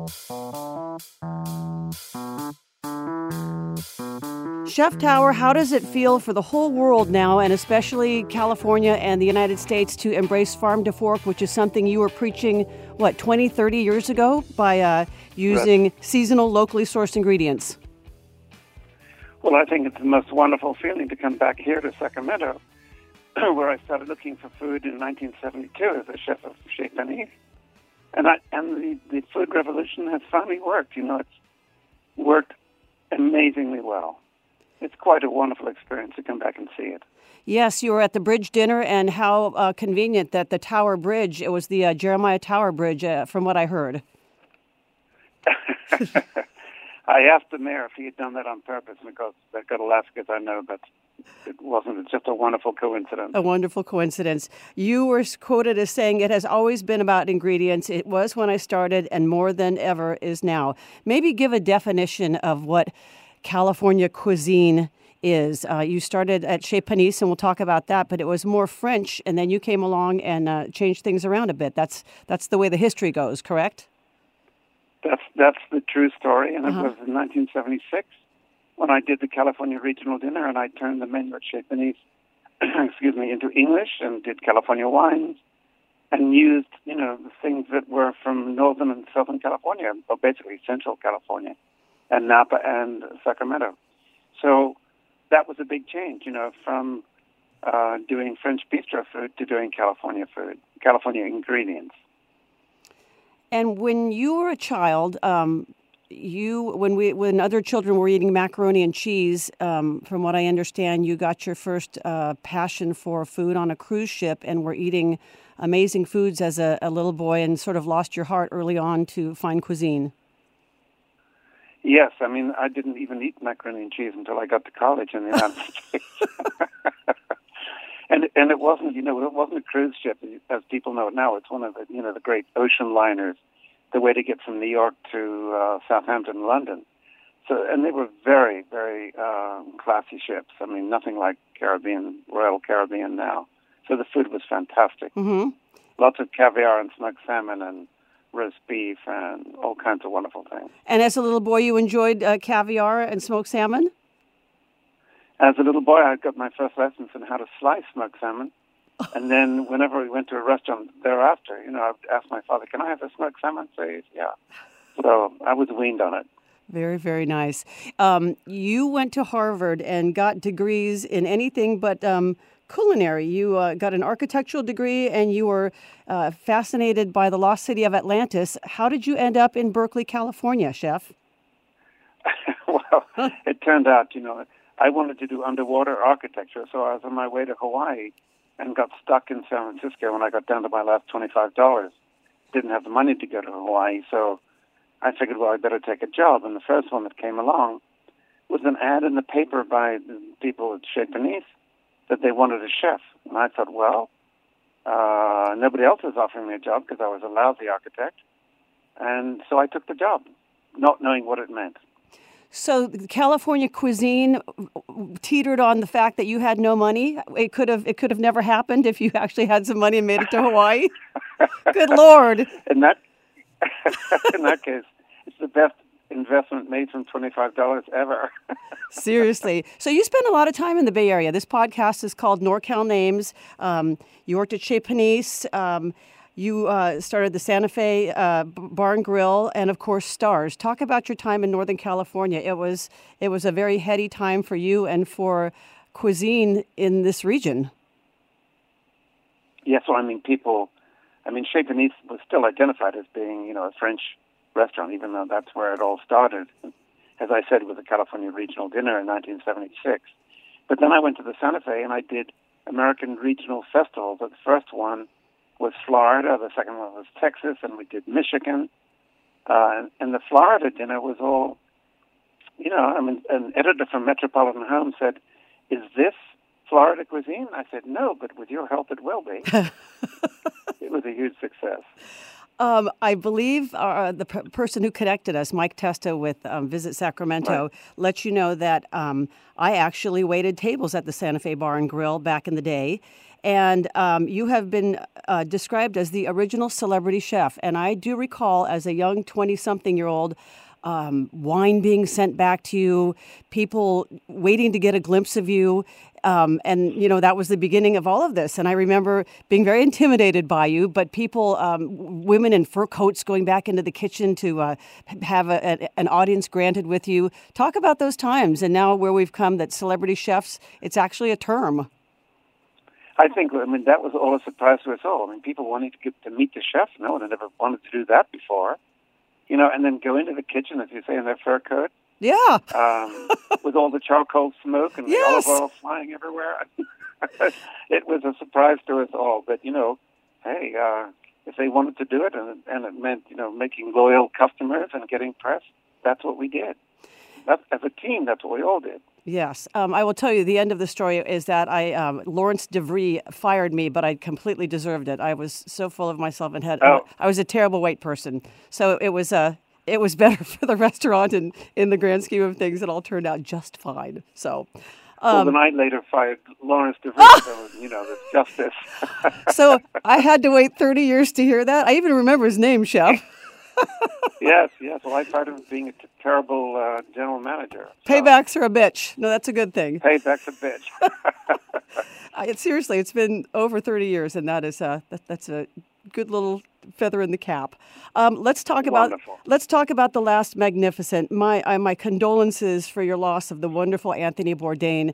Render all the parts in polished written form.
Chef Tower, how does it feel for the whole world now, and especially California and the United States, to embrace farm to fork, which is something you were preaching, 20, 30 years ago by using seasonal, locally sourced ingredients? Well, I think it's the most wonderful feeling to come back here to Sacramento, where I started looking for food in 1972 as a chef of Chez Panisse. And the food revolution has finally worked. It's worked amazingly well. It's quite a wonderful experience to come back and see it. Yes, you were at the Bridge dinner, and how convenient that the Tower Bridge, it was the Jeremiah Tower Bridge, from what I heard. I asked the mayor if he had done that on purpose, because I've got to laugh because I know that it wasn't. It's just a wonderful coincidence. A wonderful coincidence. You were quoted as saying, "It has always been about ingredients. It was when I started, and more than ever is now." Maybe give a definition of what California cuisine is. You started at Chez Panisse, and we'll talk about that, but it was more French, and then you came along and changed things around a bit. That's the way the history goes, correct? That's the true story, and it was in 1976 when I did the California Regional Dinner, and I turned the menu at Chez Panisse, into English, and did California wines, and used, the things that were from Northern and Southern California, or basically Central California, and Napa and Sacramento. So that was a big change, from doing French bistro food to doing California food, California ingredients. And when you were a child, when other children were eating macaroni and cheese, from what I understand, you got your first passion for food on a cruise ship and were eating amazing foods as a little boy, and sort of lost your heart early on to fine cuisine. Yes, I didn't even eat macaroni and cheese until I got to college in the United States. And it wasn't, it wasn't a cruise ship as people know it now. It's one of the, the great ocean liners, the way to get from New York to Southampton, London. So, and they were very, very classy ships. Nothing like Royal Caribbean now. So the food was fantastic. Mm-hmm. Lots of caviar and smoked salmon and roast beef and all kinds of wonderful things. And as a little boy, you enjoyed caviar and smoked salmon? As a little boy, I got my first lessons in how to slice smoked salmon. And then whenever we went to a restaurant thereafter, I'd ask my father, "Can I have a smoked salmon, please?" Yeah. So I was weaned on it. Very, very nice. You went to Harvard and got degrees in anything but culinary. You got an architectural degree, and you were fascinated by the lost city of Atlantis. How did you end up in Berkeley, California, Chef? Well, it turned out, I wanted to do underwater architecture, so I was on my way to Hawaii and got stuck in San Francisco when I got down to my last $25. Didn't have the money to go to Hawaii, so I figured, well, I better take a job. And the first one that came along was an ad in the paper by the people at Chez Panisse that they wanted a chef. And I thought, well, nobody else was offering me a job because I was a lousy architect. And so I took the job, not knowing what it meant. So California cuisine teetered on the fact that you had no money. It could have never happened if you actually had some money and made it to Hawaii. Good Lord! In that case, it's the best investment made from $25 ever. Seriously. So you spend a lot of time in the Bay Area. This podcast is called NorCal Names. You worked at Chez Panisse. You started the Santa Fe Bar and Grill, and of course Stars. Talk about your time in Northern California. It was a very heady time for you and for cuisine in this region. Yes, well, Chez Panisse was still identified as being, a French restaurant, even though that's where it all started. As I said, with the California Regional Dinner in 1976. But then I went to the Santa Fe and I did American Regional Festivals. The first one was Florida, the second one was Texas, and we did Michigan. And the Florida dinner was all, an editor from Metropolitan Home said, "Is this Florida cuisine?" I said, "No, but with your help it will be." It was a huge success. I believe the person who connected us, Mike Testa with Visit Sacramento, let you know that I actually waited tables at the Santa Fe Bar and Grill back in the day. And you have been described as the original celebrity chef. And I do recall, as a young 20-something-year-old, wine being sent back to you, people waiting to get a glimpse of you. And, that was the beginning of all of this. And I remember being very intimidated by you, but people, women in fur coats going back into the kitchen to have an audience granted with you. Talk about those times and now where we've come that celebrity chefs, it's actually a term. I think, that was all a surprise to us all. People wanting to get to meet the chef. No one had ever wanted to do that before. And then go into the kitchen, as you say, in their fur coat. Yeah. With all the charcoal smoke and the olive oil flying everywhere. It was a surprise to us all. But, hey, if they wanted to do it and it meant, making loyal customers and getting press, that's what we did. As a team, that's what we all did. Yes. I will tell you, the end of the story is that Lawrence DeVries fired me, but I completely deserved it. I was so full of myself and I was a terrible white person. So it was better for the restaurant, and in the grand scheme of things, it all turned out just fine. So, the night later fired Lawrence DeVries, so, there's justice. So I had to wait 30 years to hear that. I even remember his name, Chef. Yes. Well, I fired him being a terrible general manager. So. Paybacks are a bitch. No, that's a good thing. Payback's a bitch. Seriously, it's been over 30 years, and that is that's a good little feather in the cap. Let's talk about The Last Magnificent. My condolences for your loss of the wonderful Anthony Bourdain.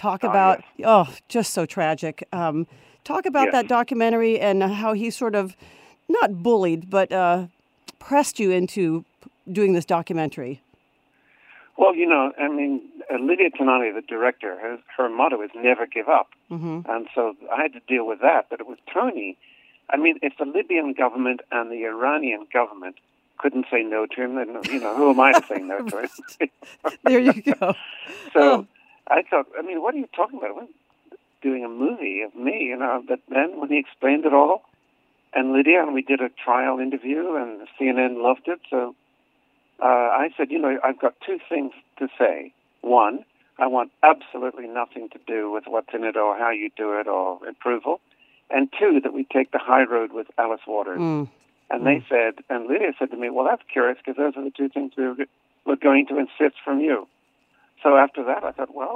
Just so tragic. Talk about that documentary and how he sort of not bullied, but pressed you into doing this documentary. Well, Lydia Tenani, the director, her motto is never give up. Mm-hmm. And so I had to deal with that. But it was Tony. If the Libyan government and the Iranian government couldn't say no to him, then, who am I to say no to him? There you go. So I thought, what are you talking about? We're doing a movie of me, But then when he explained it all, and Lydia, and we did a trial interview, and CNN loved it. So I said, I've got two things to say. One, I want absolutely nothing to do with what's in it or how you do it or approval. And two, that we take the high road with Alice Waters. And they said, and Lydia said to me, well, that's curious because those are the two things we're going to insist from you. So after that, I thought, well,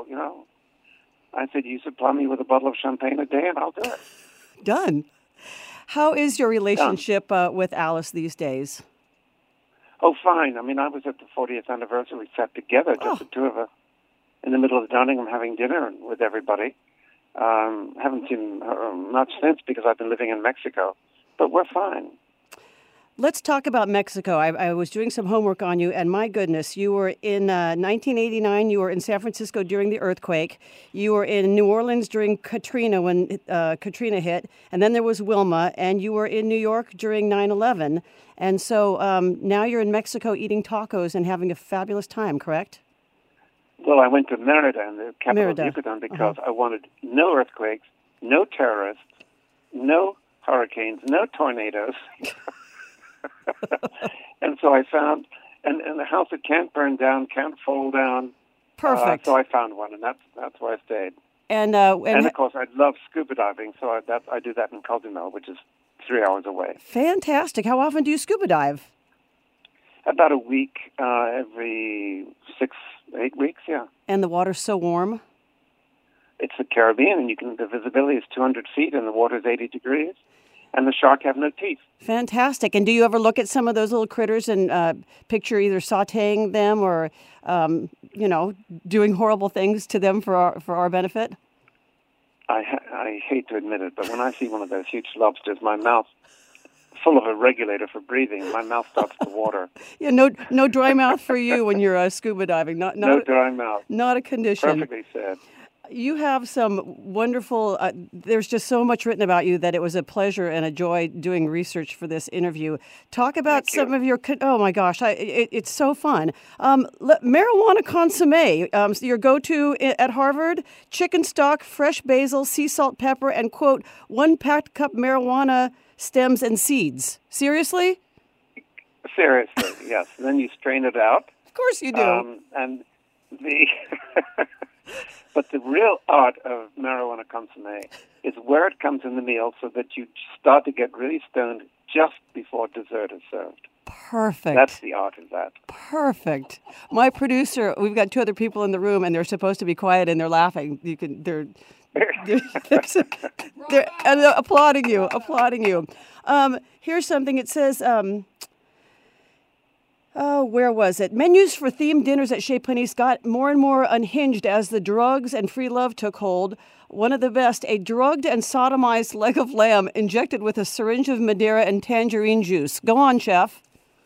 I said, you supply me with a bottle of champagne a day and I'll do it. Done. How is your relationship with Alice these days? Oh, fine. I was at the 40th anniversary. We sat together, just the two of us, in the middle of the dining room having dinner with everybody. Haven't seen her much since because I've been living in Mexico, but we're fine. Let's talk about Mexico. I was doing some homework on you, and my goodness, you were in 1989. You were in San Francisco during the earthquake. You were in New Orleans during Katrina when Katrina hit, and then there was Wilma, and you were in New York during 9/11. And so now you're in Mexico eating tacos and having a fabulous time, correct? Well, I went to Merida, in the capital of Yucatan, because I wanted no earthquakes, no terrorists, no hurricanes, no tornadoes. And so I found, and the house that can't burn down, can't fall down. Perfect. So I found one, and that's where I stayed. And of course, I love scuba diving, so I do that in Cozumel, which is 3 hours away. Fantastic. How often do you scuba dive? About a week, every 6-8 weeks, yeah. And the water's so warm? It's the Caribbean, and the visibility is 200 feet, and the water's 80 degrees. And the shark have no teeth. Fantastic. And do you ever look at some of those little critters and picture either sautéing them or, doing horrible things to them for our benefit? I hate to admit it, but when I see one of those huge lobsters, my mouth, full of a regulator for breathing, my mouth starts to water. Yeah, no dry mouth for you when you're scuba diving. No dry mouth. Not a condition. Perfectly said. You have some wonderful, there's just so much written about you that it was a pleasure and a joy doing research for this interview. Talk about some of your, oh my gosh, it's so fun. Marijuana consomme, your go-to at Harvard, chicken stock, fresh basil, sea salt, pepper, and quote, 1 packed cup marijuana stems and seeds. Seriously? Seriously, yes. And then you strain it out. Of course you do. And the... But the real art of marijuana consommé is where it comes in the meal so that you start to get really stoned just before dessert is served. Perfect. That's the art of that. Perfect. My producer, we've got two other people in the room, and they're supposed to be quiet, and they're laughing. They're and applauding you. Here's something. It says, where was it? Menus for themed dinners at Chez Panisse got more and more unhinged as the drugs and free love took hold. One of the best, a drugged and sodomized leg of lamb injected with a syringe of Madeira and tangerine juice. Go on, chef.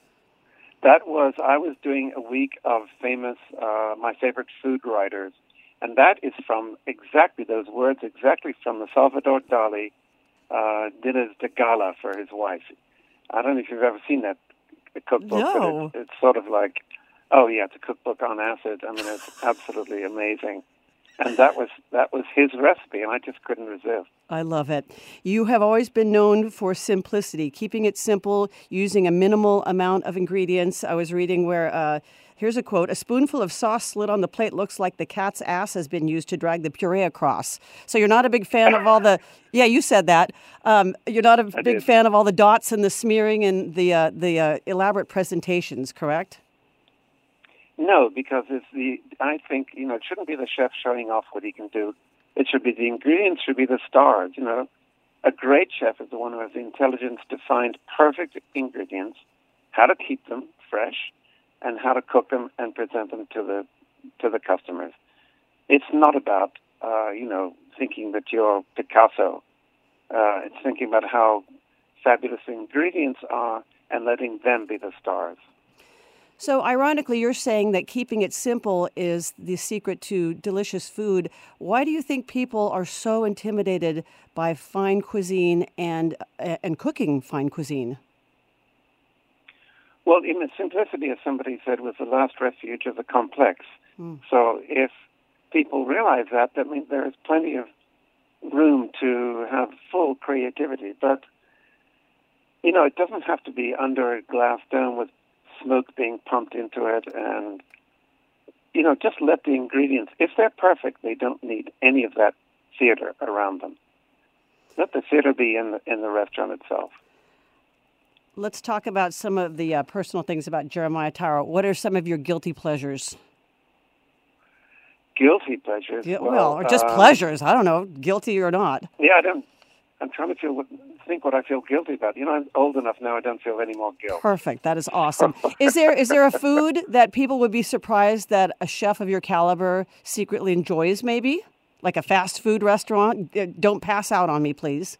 I was doing a week of famous, my favorite food writers, and that is from exactly those words, exactly from the Salvador Dali Dinners de Gala for his wife. I don't know if you've ever seen that cookbook, no. But it's sort of like, oh yeah, it's a cookbook on acid. I mean, it's absolutely amazing. And that was his recipe, and I just couldn't resist. I love it. You have always been known for simplicity, keeping it simple, using a minimal amount of ingredients. I was reading where, here's a quote, a spoonful of sauce slid on the plate looks like the cat's ass has been used to drag the puree across. So you're not a big fan of all the, yeah, you said that. You're not a big fan of all the dots and the smearing and the elaborate presentations, correct? No, because I think, it shouldn't be the chef showing off what he can do. It should be the ingredients should be the stars, A great chef is the one who has the intelligence to find perfect ingredients, how to keep them fresh, and how to cook them and present them to the customers. It's not about, thinking that you're Picasso. It's thinking about how fabulous the ingredients are and letting them be the stars. So ironically, you're saying that keeping it simple is the secret to delicious food. Why do you think people are so intimidated by fine cuisine and cooking fine cuisine? Well, simplicity, as somebody said, was the last refuge of the complex. So if people realize that means there is plenty of room to have full creativity. But, it doesn't have to be under a glass dome with smoke being pumped into it, and just let the ingredients, if they're perfect, they don't need any of that theater around them. Let the theater be in the restaurant itself. Let's talk about some of the personal things about Jeremiah Tauer. What are some of your guilty pleasures? Guilty pleasures? Or just pleasures. I don't know, guilty or not. Yeah, I'm trying to think what I feel guilty about. I'm old enough now, I don't feel any more guilt. Perfect. That is awesome. Is there a food that people would be surprised that a chef of your caliber secretly enjoys, maybe? Like a fast food restaurant? Don't pass out on me, please.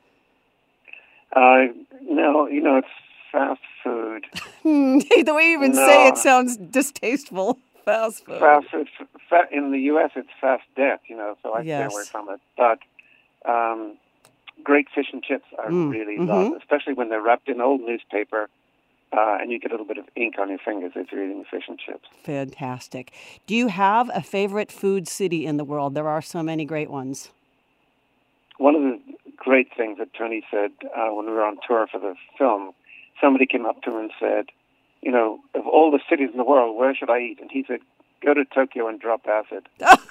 No, it's fast food. The way you even say it sounds distasteful. Fast food. Fast food. In the U.S., it's fast death, so I stay away from it. But great fish and chips I really love, especially when they're wrapped in old newspaper and you get a little bit of ink on your fingers if you're eating fish and chips. Fantastic. Do you have a favorite food city in the world? There are so many great ones. One of the great things that Tony said when we were on tour for the film, somebody came up to him and said, of all the cities in the world, where should I eat? And he said, go to Tokyo and drop acid.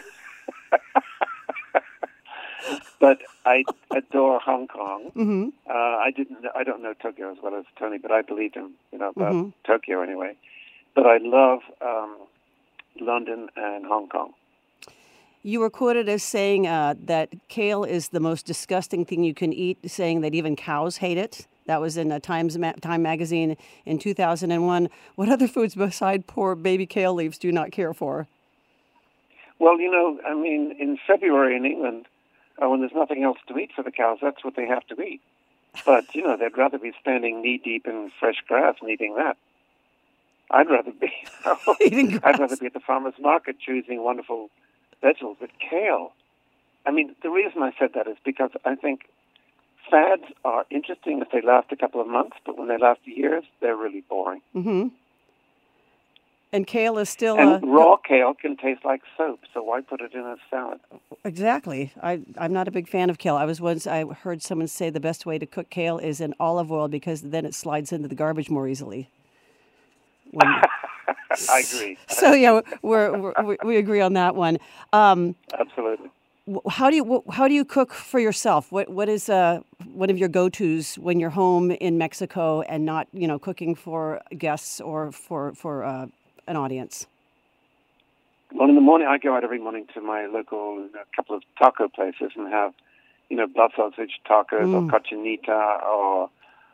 But I adore Hong Kong. Mm-hmm. I don't know Tokyo as well as Tony, but I believed him, about Tokyo anyway. But I love London and Hong Kong. You were quoted as saying that kale is the most disgusting thing you can eat, saying that even cows hate it. That was in Time magazine in 2001. What other foods beside poor baby kale leaves do you not care for? Well, in February in England, when there's nothing else to eat for the cows, that's what they have to eat. But, they'd rather be standing knee-deep in fresh grass and eating that. I'd rather be I'd rather be at the farmer's market choosing wonderful vegetables. But kale, the reason I said that is because I think fads are interesting if they last a couple of months, but when they last years, they're really boring. Mm-hmm. And kale is still... And raw kale can taste like soap, so why put it in a salad? Exactly. I'm not a big fan of kale. I heard someone say the best way to cook kale is in olive oil because then it slides into the garbage more easily. I agree. So yeah, we agree on that one. Absolutely. How do you cook for yourself? What is one of your go-tos when you're home in Mexico and not cooking for guests or for an audience? Well, in the morning, I go out every morning to my local couple of taco places and have, blood sausage tacos or cochinita or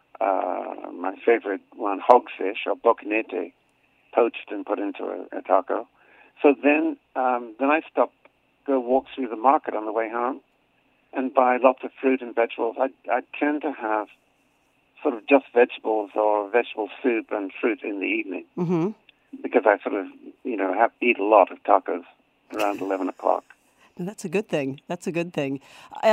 my favorite one, hogfish or bocanete, poached and put into a taco. So then I go walk through the market on the way home and buy lots of fruit and vegetables. I tend to have sort of just vegetables or vegetable soup and fruit in the evening. Mm-hmm. Because I sort of, eat a lot of tacos around 11 o'clock. That's a good thing. That's a good thing.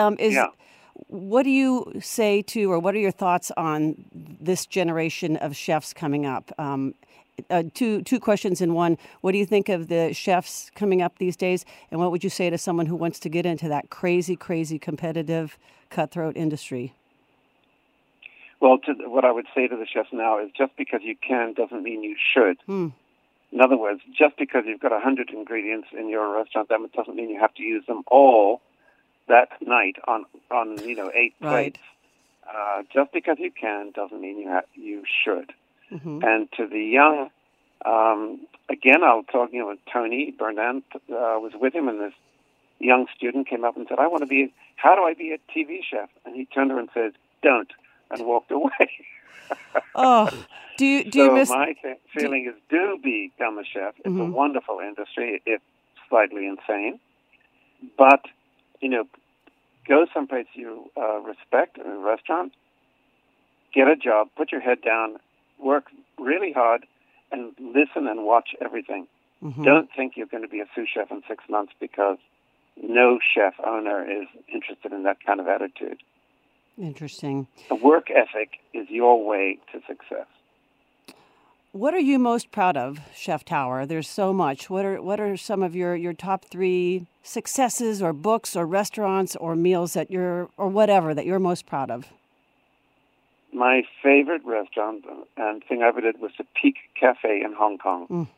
What do you say to, or what are your thoughts on this generation of chefs coming up? Two questions in one. What do you think of the chefs coming up these days? And what would you say to someone who wants to get into that crazy, crazy competitive, cutthroat industry? Well, what I would say to the chefs now is just because you can doesn't mean you should. In other words, just because you've got 100 ingredients in your restaurant, that doesn't mean you have to use them all that night on 8 plates. Just because you can doesn't mean you should. Mm-hmm. And to the young, again, I'll talk. Tony Burnand was with him, and this young student came up and said, "How do I be a TV chef?" And he turned to her and said, "Don't," and walked away. Oh, do you miss? My feeling is, do become a chef. It's a wonderful industry. It's slightly insane, but go someplace you respect, a restaurant, get a job, put your head down, work really hard, and listen and watch everything. Mm-hmm. Don't think you're going to be a sous chef in 6 months, because no chef owner is interested in that kind of attitude. Interesting. A work ethic is your way to success. What are you most proud of, Chef Tower? There's so much. What are some of your top 3 successes, or books, or restaurants, or meals that you're most proud of? My favorite restaurant and thing I ever did was the Peak Cafe in Hong Kong.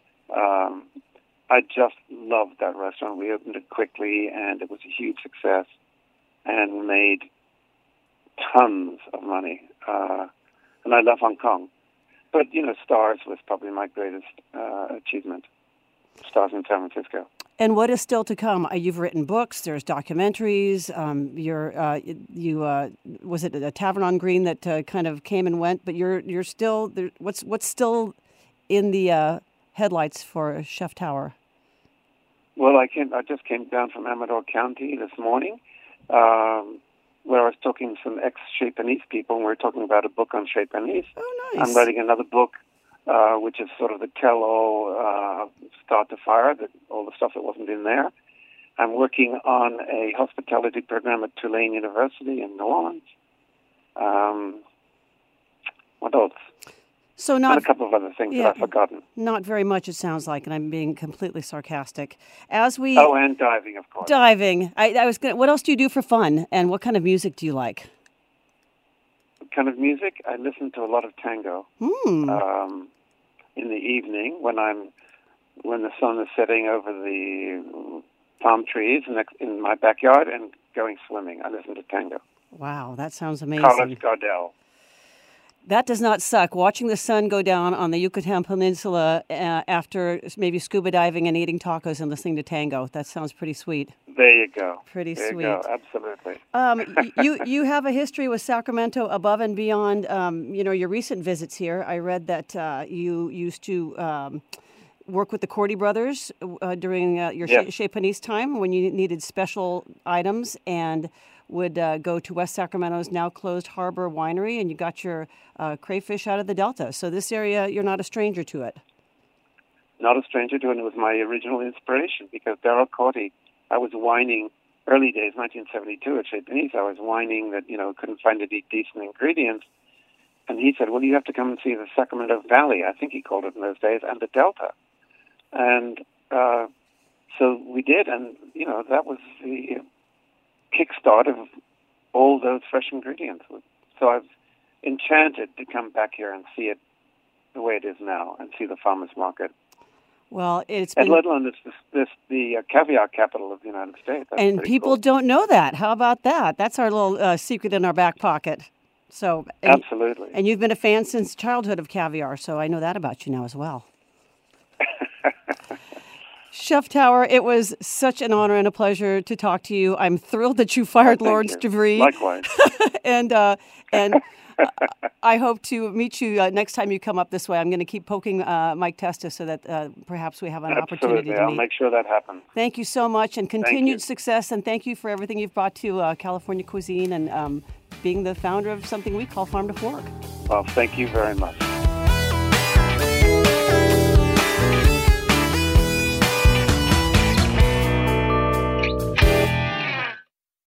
I just loved that restaurant. We opened it quickly, and it was a huge success, and made tons of money. And I love Hong Kong. But, Stars was probably my greatest achievement. Stars in San Francisco. And what is still to come? You've written books. There's documentaries. Was it a Tavern on Green that kind of came and went? But you're still there. What's still in the headlights for Chef Tower? Well, I just came down from Amador County this morning, where I was talking to some ex-Chez Panisse people, and we were talking about a book on Chez Panisse. Oh, nice. I'm writing another book, which is sort of the tell-all, start to fire, all the stuff that wasn't in there. I'm working on a hospitality program at Tulane University in New Orleans. What else? So and a couple of other things that I've forgotten. Not very much, it sounds like, and I'm being completely sarcastic. And diving, of course. Diving. What else do you do for fun, and what kind of music do you like? What kind of music? I listen to a lot of tango. In the evening when the sun is setting over the palm trees in my backyard and going swimming. I listen to tango. Wow, that sounds amazing. Carlos Gardel. That does not suck. Watching the sun go down on the Yucatan Peninsula after maybe scuba diving and eating tacos and listening to tango. That sounds pretty sweet. There you go. Pretty there sweet. You go. Absolutely. You have a history with Sacramento above and beyond, your recent visits here. I read that you used to work with the Cordy brothers during your Chez Panisse time when you needed special items, and would go to West Sacramento's now closed Harbor Winery, and you got your crayfish out of the Delta. So this area, you're not a stranger to it. Not a stranger to it. It was my original inspiration, because Darryl Cordy, I was whining, early days, 1972 at Chez Panisse, I was whining that, couldn't find any decent ingredients. And he said, well, you have to come and see the Sacramento Valley, I think he called it in those days, and the Delta. And so we did, and, that was the kickstart of all those fresh ingredients. So I was enchanted to come back here and see it the way it is now, and see the farmers market Well, it's And been, let alone the caviar capital of the United States. That's and pretty people cool. don't know that. How about that? That's our little secret in our back pocket. So, Absolutely. and you've been a fan since childhood of caviar, so I know that about you now as well. Chef Tower, it was such an honor and a pleasure to talk to you. I'm thrilled that you fired Thank Lawrence you. DeVries. Likewise. and I hope to meet you next time you come up this way. I'm going to keep poking Mike Testa so that perhaps we have an opportunity Absolutely. to I'll meet. make sure that happens. Thank you so much, and continued you. success, and thank you for everything you've brought to California cuisine and being the founder of something we call Farm to Fork. Well, thank you very much.